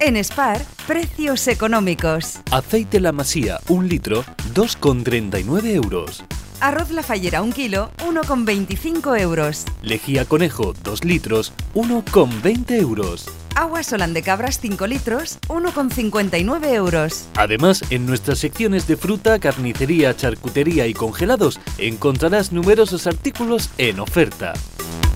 En Spar, precios económicos. Aceite La Masía, 1 litro, 2,39 euros. Arroz La Fallera, 1 kilo, 1,25 euros. Lejía Conejo, 2 litros, 1,20 euros. Agua Solán de Cabras, 5 litros, 1,59 euros. Además, en nuestras secciones de fruta, carnicería, charcutería y congelados encontrarás numerosos artículos en oferta.